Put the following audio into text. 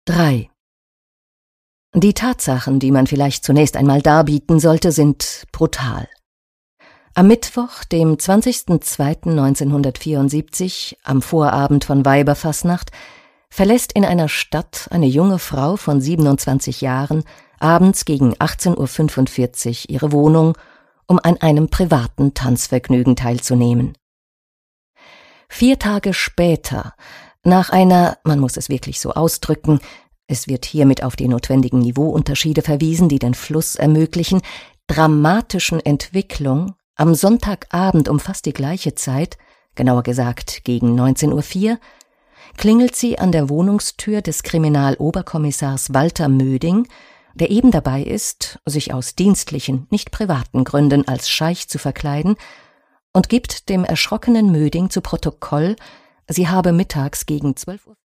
3. Die Tatsachen, die man vielleicht zunächst einmal darbieten sollte, sind brutal. Am Mittwoch, dem 20.02.1974, am Vorabend von Weiberfastnacht, verlässt in einer Stadt eine junge Frau von 27 Jahren abends gegen 18:45 Uhr ihre Wohnung, um an einem privaten Tanzvergnügen teilzunehmen. 4 Tage später, nach einer, man muss es wirklich so ausdrücken, es wird hiermit auf die notwendigen Niveauunterschiede verwiesen, die den Fluss ermöglichen, dramatischen Entwicklung, am Sonntagabend um fast die gleiche Zeit, genauer gesagt gegen 19:04 Uhr, klingelt sie an der Wohnungstür des Kriminaloberkommissars Walter Möding, der eben dabei ist, sich aus dienstlichen, nicht privaten Gründen als Scheich zu verkleiden, und gibt dem erschrockenen Möding zu Protokoll, sie habe mittags gegen 12 Uhr